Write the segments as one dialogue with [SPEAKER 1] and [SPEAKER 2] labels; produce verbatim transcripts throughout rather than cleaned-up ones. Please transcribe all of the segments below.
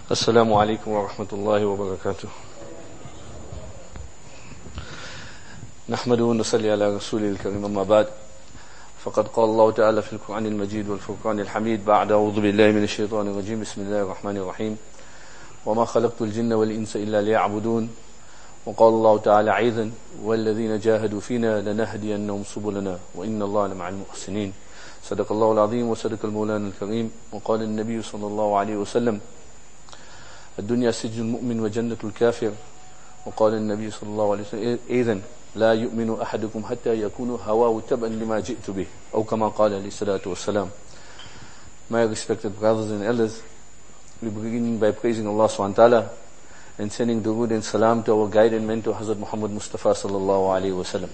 [SPEAKER 1] السلام عليكم ورحمة الله وبركاته. نحمده ونصلي على رسوله الكريم، أما بعد، فقد قال الله تعالى في القرآن المجيد والفرقان الحميد بعد أعوذ بالله من الشيطان الرجيم بسم الله الرحمن الرحيم وما خلقت الجن والإنس إلا ليعبدون. وقال الله تعالى أيضا والذين جاهدوا فينا لنهدينهم سبلنا وإن الله لمع المحسنين. صدق الله العظيم وصدق المولان الكريم. وقال النبي صلى الله عليه وسلم الدنيا سجن المؤمن وجنة الكافر. وقال النبي صلى الله عليه وسلم إذن لا يؤمن أحدكم حتى يكون هواه تبعا لما جئت به أو كما قال عليه الصلاة والسلام. My respected brothers and elders, we begin by praising Allah subhanahu wa ta'ala and sending durood and salam to our guide and mentor Hazrat Muhammad Mustafa sallallahu alayhi wa sallam.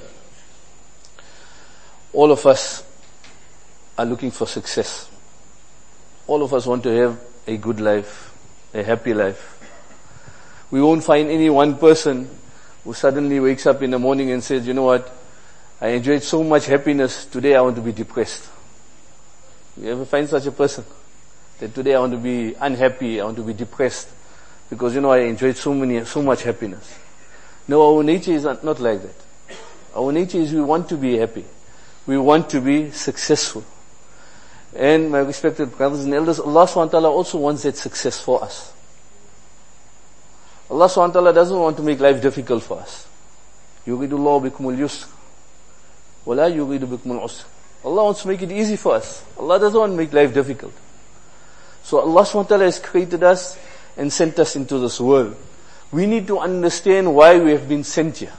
[SPEAKER 1] All of us are looking for success. All of us want to have a good life, a happy life. We won't find any one person who suddenly wakes up in the morning and says, you know what, I enjoyed so much happiness, today I want to be depressed. You ever find such a person? That today I want to be unhappy, I want to be depressed, because you know I enjoyed so many, so much happiness. No, our nature is not like that. Our nature is we want to be happy. We want to be successful. And my respected brothers and elders, Allah subhanahu wa ta'ala also wants that success for us. Allah subhanahu wa ta'ala doesn't want to make life difficult for us. يُرِيدُ اللَّهُ بِكُمُ الْيُسْرَ وَلَا يُرِيدُ بِكُمُ الْعُسْرَ. Allah wants to make it easy for us. Allah doesn't want to make life difficult. So Allah subhanahu wa ta'ala has created us and sent us into this world. We need to understand why we have been sent here.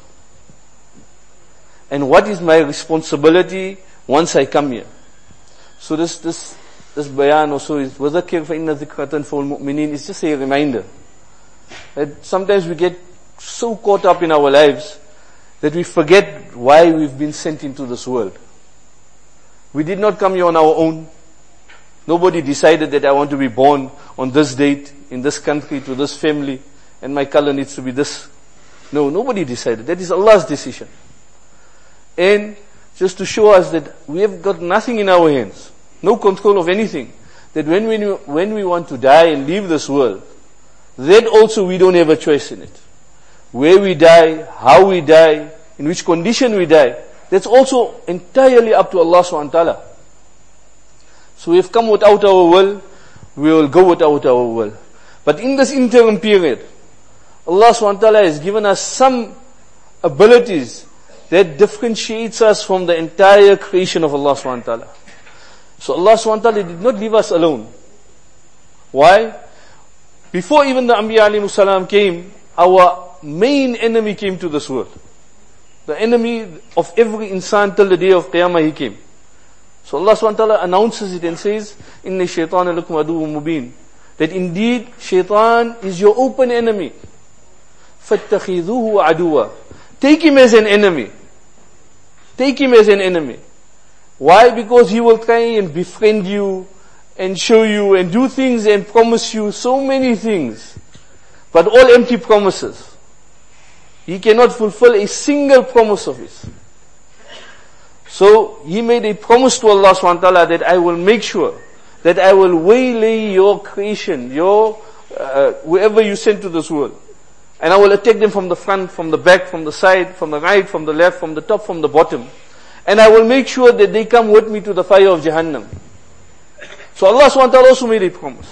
[SPEAKER 1] And what is my responsibility once I come here. So this, this, this bayan also is, وَذَكِّرْ فَإِنَّ ذِكْرَةً فَوْا الْمُؤْمِنِينَ, it's just a reminder. That sometimes we get so caught up in our lives that we forget why we've been sent into this world. We did not come here on our own. Nobody decided that I want to be born on this date, in this country, to this family, and my color needs to be this. No, nobody decided. That is Allah's decision. And just to show us that we have got nothing in our hands, no control of anything, that when we, when we want to die and leave this world, that also we don't have a choice in it. Where we die, how we die, in which condition we die, that's also entirely up to Allah subhanahu wa ta'ala. So we have come without our will, we will go without our will. But in this interim period, Allah subhanahu wa ta'ala has given us some abilities that differentiates us from the entire creation of Allah subhanahu wa ta'ala. So Allah subhanahu wa ta'ala did not leave us alone. Why? Before even the Anbiya alayhimu salam came, our main enemy came to this world. The enemy of every insan till the day of Qiyamah, he came. So Allah subhanahu wa ta'ala announces it and says, إِنَّ الشَّيْطَانَ لَكُمْ عَدُوٌّ مُبِينٌ, that indeed shaitan is your open enemy. فَاتَّخِذُوهُ عَدُوًّا, take him as an enemy. Take him as an enemy. Why? Because he will try and befriend you and show you and do things and promise you so many things, but all empty promises. He cannot fulfill a single promise of his. So he made a promise to Allah subhanahu wa ta'ala that I will make sure that I will waylay your creation, your uh, whoever you sent to this world, and I will attack them from the front, from the back, from the side, from the right, from the left, from the top, from the bottom. And I will make sure that they come with me to the fire of Jahannam. So Allah subhanahu wa ta'ala also made a promise.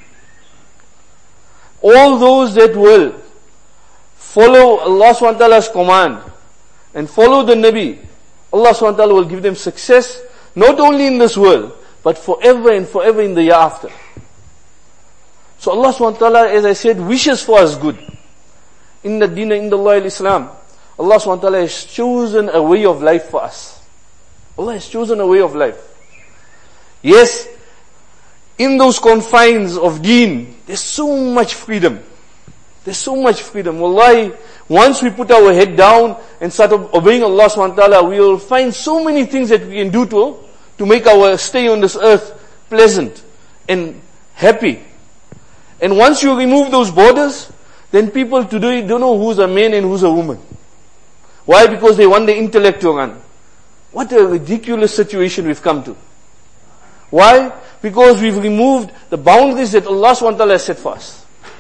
[SPEAKER 1] All those that will follow Allah subhanahu wa ta'ala's command and follow the Nabi, Allah subhanahu wa ta'ala will give them success, not only in this world, but forever and forever in the year after. So Allah subhanahu wa ta'ala, as I said, wishes for us good. Inna dina inda Allah al-Islam. Allah subhanahu wa ta'ala has chosen a way of life for us. Allah has chosen a way of life. Yes, in those confines of deen, there's so much freedom. There's so much freedom. Wallahi, once we put our head down and start obeying Allah subhanahu wa ta'ala, we will find so many things that we can do to, to make our stay on this earth pleasant and happy. And once you remove those borders, then people today don't know who's a man and who's a woman. Why? Because they want the intellect to run. What a ridiculous situation we've come to. Why? Because we've removed the boundaries that Allah subhanahu wa ta'ala has set for us.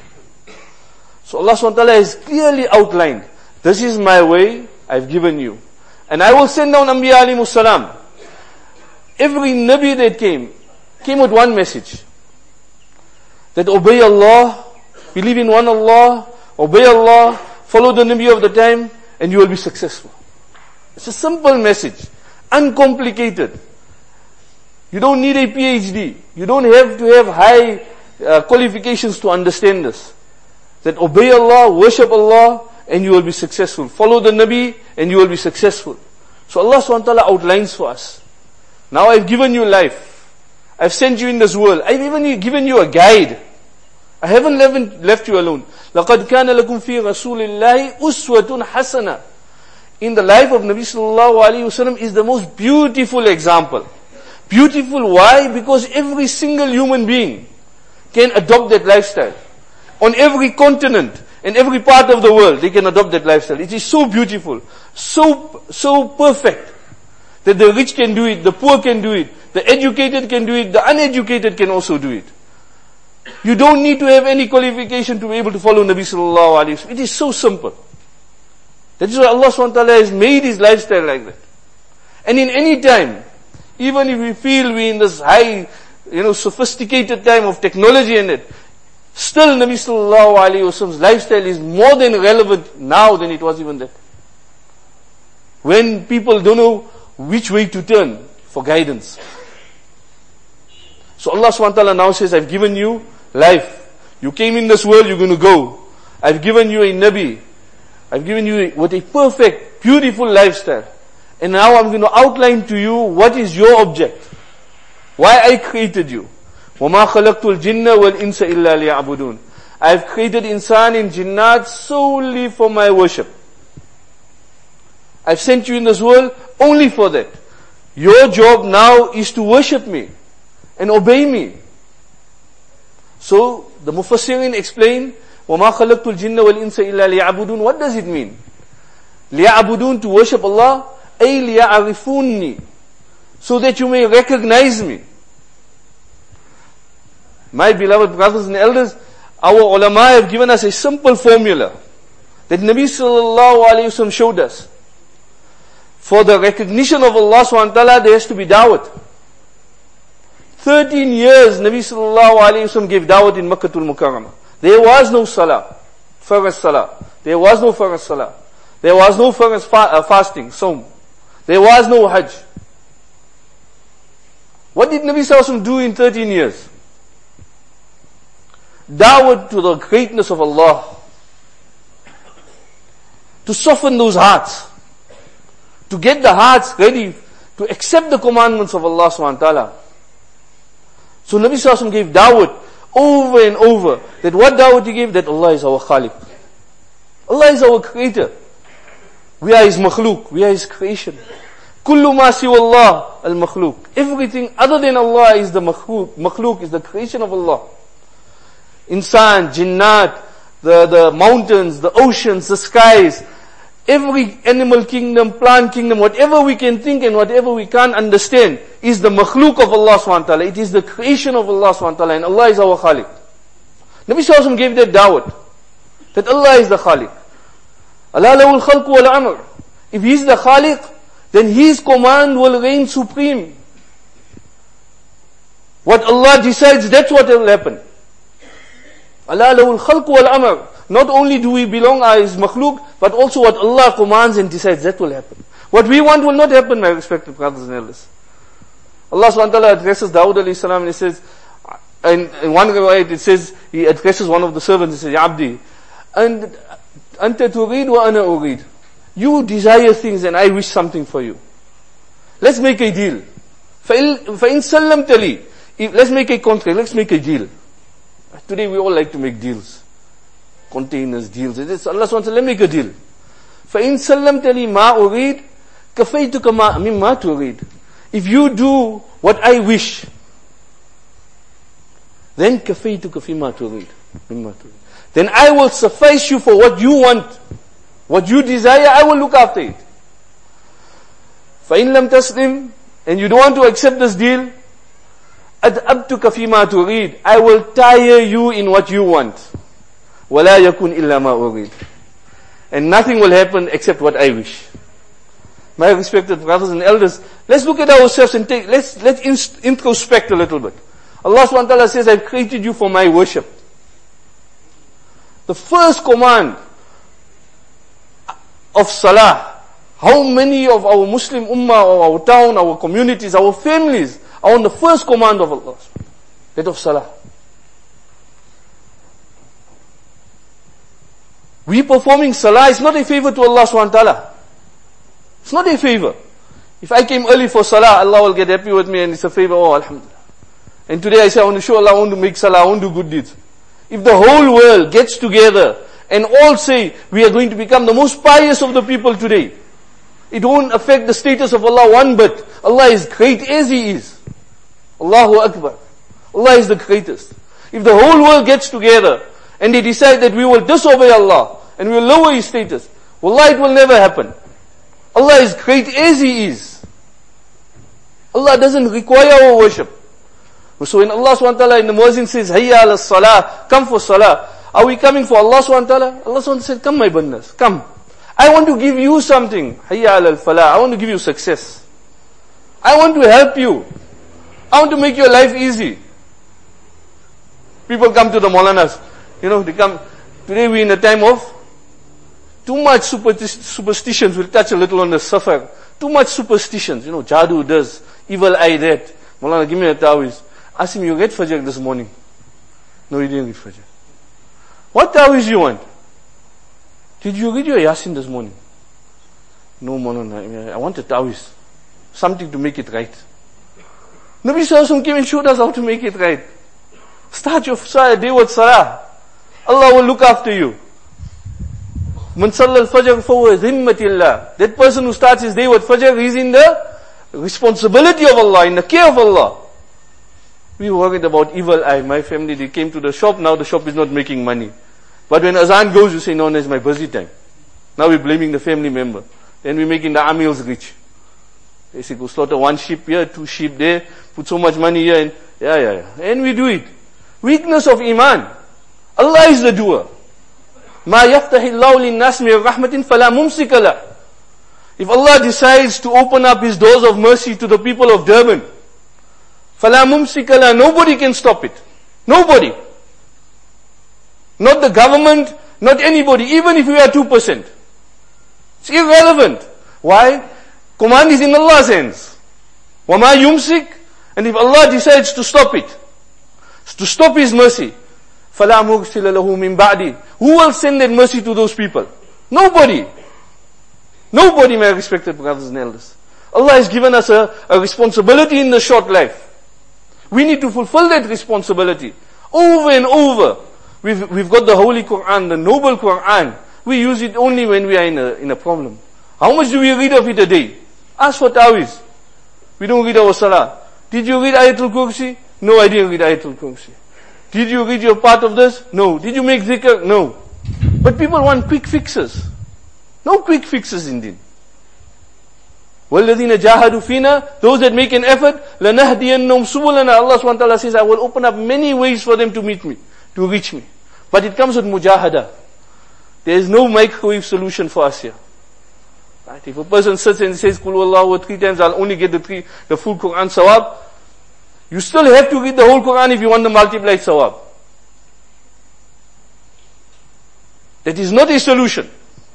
[SPEAKER 1] So Allah subhanahu wa ta'ala has clearly outlined, this is my way, I've given you. And I will send down Anbiya alayhimus salam. Every Nabi that came, came with one message. That obey Allah, believe in one Allah, obey Allah, follow the Nabi of the time, and you will be successful. It's a simple message, uncomplicated. You don't need a PhD. You don't have to have high uh, qualifications to understand this. That obey Allah, worship Allah, and you will be successful. Follow the Nabi, and you will be successful. So Allah subhanahu wa ta'ala outlines for us. Now I've given you life. I've sent you in this world. I've even given you a guide. I haven't left, left you alone. لَقَدْ كَانَ لَكُمْ فِي رَسُولِ اللَّهِ أُسْوَةٌ حَسَنَةٌ. In the life of Nabi sallallahu alayhi wa sallam is the most beautiful example. Beautiful, why? Because every single human being can adopt that lifestyle. On every continent, in every part of the world, they can adopt that lifestyle. It is so beautiful, so, so perfect, that the rich can do it, the poor can do it, the educated can do it, the uneducated can also do it. You don't need to have any qualification to be able to follow Nabi sallallahu alayhi wa sallam. It is so simple. That is why Allah subhanahu wa ta'ala has made His lifestyle like that. And in any time, even if we feel we in this high, you know, sophisticated time of technology and it, still Nabi sallallahu alayhi wa sallam's lifestyle is more than relevant now than it was even then. When people don't know which way to turn for guidance. So Allah subhanahu wa ta'ala now says, I've given you life. You came in this world, you're going to go. I've given you a Nabi. I've given you with a perfect, beautiful lifestyle. And now I'm going to outline to you what is your object. Why I created you. وَمَا خَلَقْتُ الْجِنَّ وَالْإِنسَ إِلَّا لِيَعْبُدُونَ. I've created insan and jinnat solely for my worship. I've sent you in this world only for that. Your job now is to worship me and obey me. So the Mufassirin explain, وَمَا خَلَقْتُ الْجِنَّ وَالْإِنسَ إِلَّا لِيَعْبُدُونَ. What does it mean? لِيَعْبُدُونَ, to worship Allah, أي لِيَعْرِفُونِّي, so that you may recognize me. My beloved brothers and elders, our ulama have given us a simple formula that Nabi sallallahu alayhi wa sallam showed us. For the recognition of Allah subhanahu wa ta'ala, there has to be da'wat. Thirteen years Nabi sallallahu alayhi wa sallam gave da'wat in Makkatul Mukarramah. There was no salah, farz salah. There was no farz salah. There was no farz fa- uh, fasting, sawm. There was no hajj. What did Nabi sallallahu alayhi wa sallam do in thirteen years? Da'wat to the greatness of Allah. To soften those hearts. To get the hearts ready to accept the commandments of Allah subhanahu wa ta'ala. So Nabi sallallahu alayhi wa sallam gave da'wat over and over. That what da'wat he gave? That Allah is our Khaliq. Allah is our creator. We are His makhluk. We are His creation. Kullu ma siwa Allah al-makhluk. Everything other than Allah is the makhluk. Makhluk is the creation of Allah. Insan, jinnat, the, the mountains, the oceans, the skies, every animal kingdom, plant kingdom, whatever we can think and whatever we can't understand is the makhluk of Allah subhanahu wa ta'ala. It is the creation of Allah subhanahu wa ta'ala, and Allah is our Khaliq. Nabi sallallahu alayhi wa sallam gave that da'wat, that Allah is the Khaliq. Allah lahul khalq wal amr. If He is the Khaliq, then His command will reign supreme. What Allah decides, that's what will happen. Allah lahul khalq wal amr. Not only do we belong as makhluk, but also what Allah commands and decides, that will happen. What we want will not happen, my respected brothers and elders. Allah subhanahu wa ta'ala addresses Dawud alayhi salam and He says, and in one riwayat it says, He addresses one of the servants, He says, Ya Abdi, and anta turid wa ana urid. You desire things and I wish something for you. Let's make a deal. فَإِن سَلَّمْتَ لِي, let's make a contract, let's make a deal. Today we all like to make deals. Containers, deals. It's Allah subhanahu wa ta'ala, let me make a deal. فَإِن سَلَّمْتَ لِي مَا أُرِيد كَفَيْتُكَ مَا مِمَّا تُرِيد. If you do what I wish, then كَفَيْتُكَ فِيمَا تُرِيد. مِمَّا تُرِيد. Then I will suffice you for what you want. What you desire, I will look after it. فَإِن لَمْ تَسْلِمْ, and you don't want to accept this deal, أَدْأَبْتُكَ فِيمَا تُرِيد. I will tire you in what you want. وَلَا يَكُنْ إِلَّا مَا أُرِيدُ. And nothing will happen except what I wish. My respected brothers and elders, let's look at ourselves and take, let's, let's introspect a little bit. Allah subhanahu wa ta'ala says, I've created you for my worship. The first command of salah, how many of our Muslim ummah, or our town, our communities, our families are on the first command of Allah, that of salah. We performing salah is not a favor to Allah subhanahu wa ta'ala. It's not a favor. If I came early for salah, Allah will get happy with me and it's a favor. Oh, alhamdulillah. And today I say, I want to show Allah, I want to make salah, I want to do good deeds. If the whole world gets together and all say, we are going to become the most pious of the people today, it won't affect the status of Allah one bit. Allah is great as He is. Allahu Akbar. Allah is the greatest. If the whole world gets together and they decide that we will disobey Allah and we will lower His status, wallah, it will never happen. Allah is great as He is. Allah doesn't require our worship. So when Allah subhanahu wa ta'ala in the muezzin says, Hayya ala salah, come for salah, are we coming for Allah subhanahu wa ta'ala? Allah subhanahu wa ta'ala said, come my bandas, come. I want to give you something. Hayya ala falah, I want to give you success. I want to help you. I want to make your life easy. People come to the Maulanas, you know, they come, today we in a time of too much supersti- superstitions. We'll touch a little on the safar. Too much superstitions, you know, jadoo does, evil eye that. Maulana, give me a tawiz. Ask him, you read Fajr this morning? No, he didn't read Fajr. What tawiz you want? Did you read your Yasin this morning? No, Maulana, I want a tawiz. Something to make it right. Nabi Sallallahu Alaihi Wasallam came and showed us how to make it right. Start your day with salah. Allah will look after you. Man salla al-fajr fahuwa zimmatillah. That person who starts his day with fajr, he's in the responsibility of Allah, in the care of Allah. We worried about evil eye. My family, they came to the shop, now the shop is not making money. But when azan goes, you say, no, no, it's my busy time. Now we're blaming the family member. Then we're making the amils rich. They say, go slaughter one sheep here, two sheep there, put so much money here, and yeah, yeah, yeah. And we do it. Weakness of iman. Allah is the doer. Ma yaftahillahu linnas min rahmatin fala mumsika lah. If Allah decides to open up His doors of mercy to the people of Durban, fala mumsika lah, nobody can stop it. Nobody. Not the government, not anybody, even if we are two percent. It's irrelevant. Why? Command is in Allah's hands. وَمَا يُمْسِكْ. And if Allah decides to stop it, to stop His mercy, فَلَا مُرْسِلَ لَهُ مِنْ بَعْدِهِ. Who will send that mercy to those people? Nobody. Nobody, my respected brothers and elders. Allah has given us a, a responsibility in the short life. We need to fulfill that responsibility. Over and over. We've, we've got the Holy Quran, the Noble Quran. We use it only when we are in a, in a problem. How much do we read of it a day? Ask for tawiz. We don't read our salah. Did you read Ayatul Kursi? No, I didn't read Ayatul Kursi. Did you read your part of this? No. Did you make zikr? No. But people want quick fixes. No quick fixes indeed. وَالَّذِينَ جَاهَدُوا فِينَا. Those that make an effort, لَنَهْدِيَنَّهُمْ سُبُلَنَا. Allah subhanahu wa ta'ala says, I will open up many ways for them to meet me, to reach me. But it comes with mujahada. There is no microwave solution for us here. Right? If a person sits and says, Qul Wallahu three times, I'll only get the three, the full Quran sawab. You still have to read the whole Quran if you want the multiplied sawab. That is not a solution.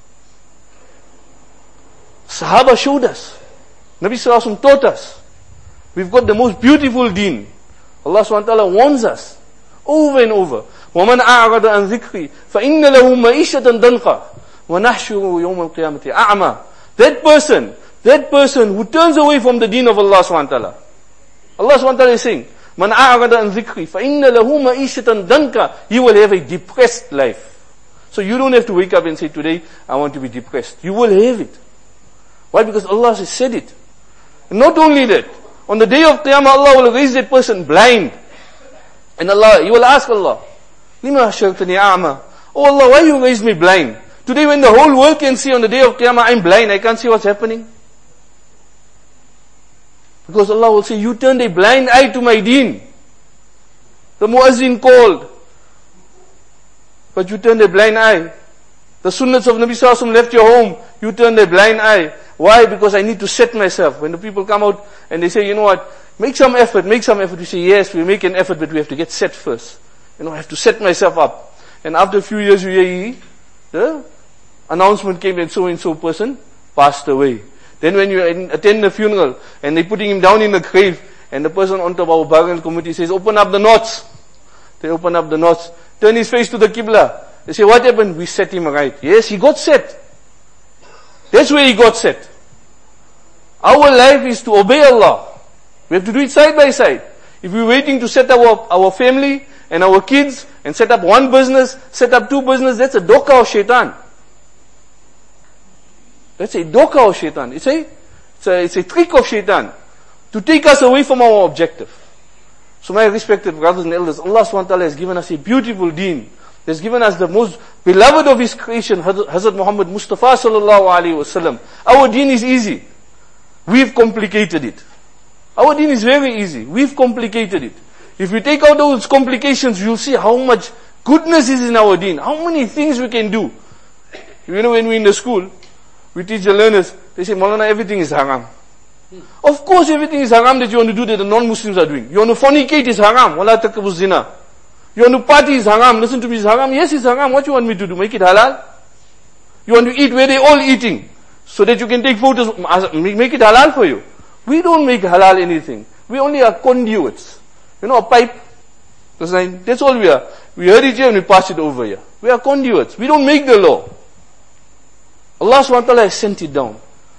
[SPEAKER 1] Sahaba showed us. Nabi Sallallahu Alaihi Wasallam taught us. We've got the most beautiful deen. Allah Subhanahu wa Ta'ala warns us over and over. وَمَنْ أَعْرَضَ عَنْ ذِكْرِي فَإِنَّ لَهُ مَعِيشَةً دَنْقًا وَنَحْشُرُهُ يَوْمَ الْقِيَامَةِ أَعْمَى. That person, that person who turns away from the deen of Allah Subhanahu wa Ta'ala. Allah Subhanahu wa Ta'ala is saying, مَنْ أَعْرَضَ عَنْ ذِكْرِي فَإِنَّ لَهُ مَعِيشَةً دَنْقًا. He will have a depressed life. So you don't have to wake up and say, today I want to be depressed. You will have it. Why? Because Allah has said it. And not only that, on the day of Qiyamah, Allah will raise that person blind. And Allah, He will ask Allah, لِمَا حَشَرْتَنِي أَعْمَى. Oh Allah, why you raised me blind? Today when the whole world can see on the day of Qiyamah, I'm blind, I can't see what's happening. Because Allah will say, you turned a blind eye to my deen. The muazzin called. but you turned a blind eye. The sunnahs of Nabi Sallallahu Alaihi Wasallam left your home, you turned a blind eye. Why? Because I need to set myself. When the people come out and they say, you know what, make some effort, make some effort. We say, yes, we make an effort, but we have to get set first. You know, I have to set myself up. And after a few years, you hear the announcement came that so and so person passed away. Then when you attend the funeral and they're putting him down in the grave, and the person on top of our burial committee says, open up the knots. They open up the knots, turn his face to the Qibla. They say, what happened? We set him right. Yes, he got set. That's where he got set. Our life is to obey Allah. We have to do it side by side. If we're waiting to set up our, our family and our kids and set up one business, set up two business, that's a doka of shaitan. That's a doka of shaitan. It's a, it's a, it's a trick of shaitan to take us away from our objective. So my respected brothers and elders, Allah subhanahu wa ta'ala has given us a beautiful deen. He has given us the most beloved of His creation, Hazrat Muhammad Mustafa sallallahu alaihi wasallam. Our deen is easy. We've complicated it. Our deen is very easy. We've complicated it. If we take out those complications, you'll see how much goodness is in our deen. How many things we can do. You know, when we're in the school, we teach the learners, they say, Maulana, everything is haram. Of course everything is haram that you want to do that the non-Muslims are doing. You want to fornicate is haram. Wala taqrabu zina. You want to party is haram. Listen to me, it's haram. Yes, it's haram. What you want me to do? Make it halal? You want to eat where they all eating, so that you can take photos, make it halal for you. We don't make halal anything. We only are conduits. You know, a pipe. That's all we are. We heard it here and we pass it over here. We are conduits. We don't make the law. Allah subhanahu wa ta'ala has sent it down.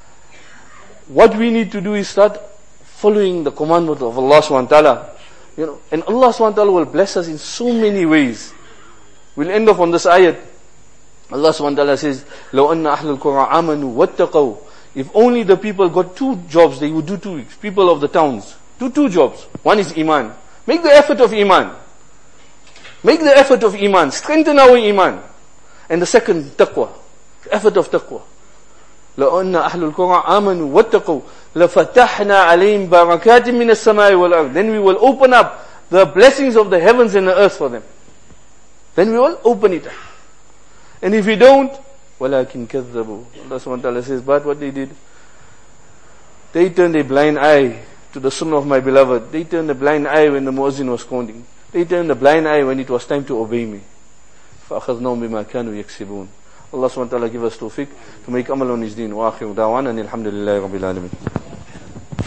[SPEAKER 1] What we need to do is start following the commandment of Allah subhanahu wa ta'ala. You know, and Allah subhanahu wa ta'ala will bless us in so many ways. We'll end off on this ayat. Allah subhanahu wa ta'ala says, لَوْ أَنَّ أَحْلَ الْقُرَىٰ آمَنُوا وَاتَّقَوْا. If only the people got two jobs, they would do two weeks. People of the towns, do two jobs. One is Iman. Make the effort of Iman. Make the effort of Iman. Strengthen our Iman. And the second, taqwa. Effort of taqwa. لَوْ أَنَّ أَحْلُ الْقُرَىٰ آمَنُوا وَاتَّقَوْا لَفَتَحْنَا عَلَيْهِمْ بَرَكَاتٍ مِّنَ السَّمَاءِ وَالْأَرْضِ. Then we will open up the blessings of the heavens and the earth for them. Then we will open it up. And if we don't, وَلَكِنْ كَذَّبُوا. Allah subhanahu wa ta'ala says, but what they did, they turned a blind eye to the sunnah of my beloved. They turned a blind eye when the muezzin was calling. They turned a blind eye when it was time to obey me. فَأَخَذْنَاهُمْ بِمَا كَانُوا يَكْسِبُونَ. Allah subhanahu wa ta'ala give us tawfiq to make amal on His deen. Wa akhiru da'wana alhamdulillahi rabbil alamin.